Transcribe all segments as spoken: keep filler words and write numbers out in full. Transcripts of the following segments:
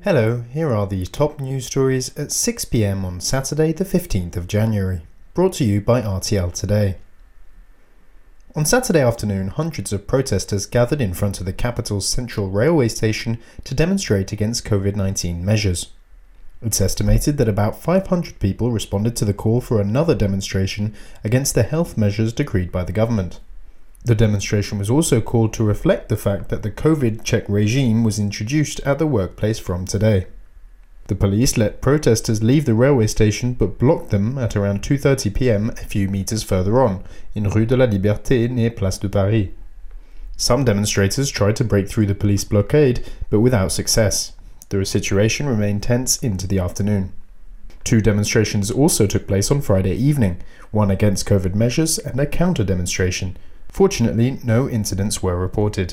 Hello, here are the top news stories at six p m on Saturday the fifteenth of January, brought to you by R T L Today. On Saturday afternoon, hundreds of protesters gathered in front of the capital's central railway station to demonstrate against COVID nineteen measures. It's estimated that about five hundred people responded to the call for another demonstration against the health measures decreed by the government. The demonstration was also called to reflect the fact that the COVID check regime was introduced at the workplace from today. The police let protesters leave the railway station but blocked them at around two thirty p m a few meters further on, in Rue de la Liberté near Place de Paris. Some demonstrators tried to break through the police blockade, but without success. The situation remained tense into the afternoon. Two demonstrations also took place on Friday evening, one against COVID measures and a counter-demonstration. Fortunately, no incidents were reported.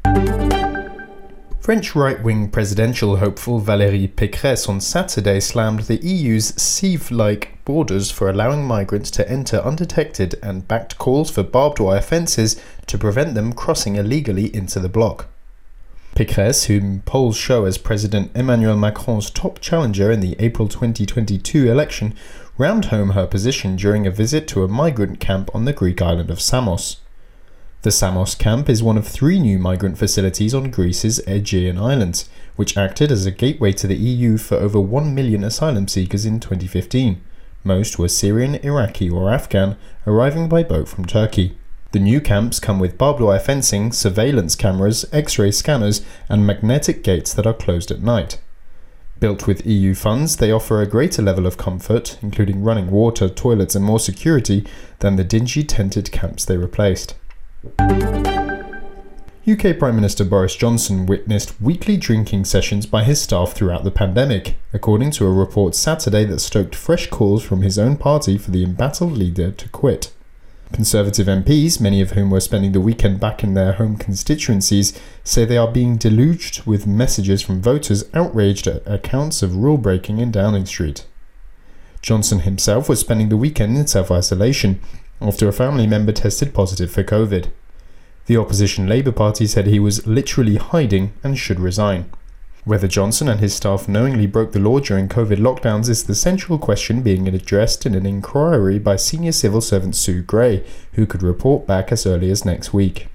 French right-wing presidential hopeful Valérie Pécresse on Saturday slammed the E U's sieve-like borders for allowing migrants to enter undetected and backed calls for barbed wire fences to prevent them crossing illegally into the bloc. Pécresse, whom polls show as President Emmanuel Macron's top challenger in the April twenty twenty-two election, rammed home her position during a visit to a migrant camp on the Greek island of Samos. The Samos camp is one of three new migrant facilities on Greece's Aegean Islands, which acted as a gateway to the E U for over one million asylum seekers in twenty fifteen. Most were Syrian, Iraqi or Afghan, arriving by boat from Turkey. The new camps come with barbed wire fencing, surveillance cameras, X-ray scanners and magnetic gates that are closed at night. Built with E U funds, they offer a greater level of comfort, including running water, toilets and more security, than the dingy tented camps they replaced. U K Prime Minister Boris Johnson witnessed weekly drinking sessions by his staff throughout the pandemic, according to a report Saturday that stoked fresh calls from his own party for the embattled leader to quit. Conservative M Ps, many of whom were spending the weekend back in their home constituencies, say they are being deluged with messages from voters outraged at accounts of rule-breaking in Downing Street. Johnson himself was spending the weekend in self-isolation after a family member tested positive for COVID. The opposition Labour Party said he was literally hiding and should resign. Whether Johnson and his staff knowingly broke the law during COVID lockdowns is the central question being addressed in an inquiry by senior civil servant Sue Gray, who could report back as early as next week.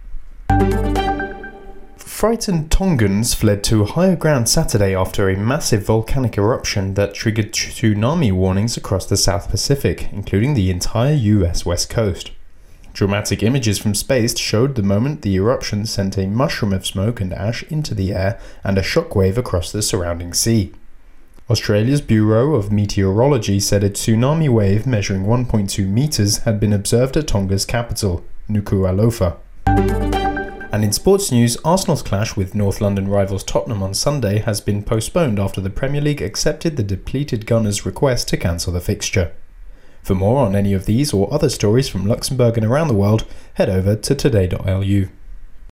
Frightened Tongans fled to higher ground Saturday after a massive volcanic eruption that triggered tsunami warnings across the South Pacific, including the entire U S West Coast. Dramatic images from space showed the moment the eruption sent a mushroom of smoke and ash into the air and a shockwave across the surrounding sea. Australia's Bureau of Meteorology said a tsunami wave measuring one point two meters had been observed at Tonga's capital, Nuku'alofa. And in sports news, Arsenal's clash with North London rivals Tottenham on Sunday has been postponed after the Premier League accepted the depleted Gunners' request to cancel the fixture. For more on any of these or other stories from Luxembourg and around the world, head over to today dot L U.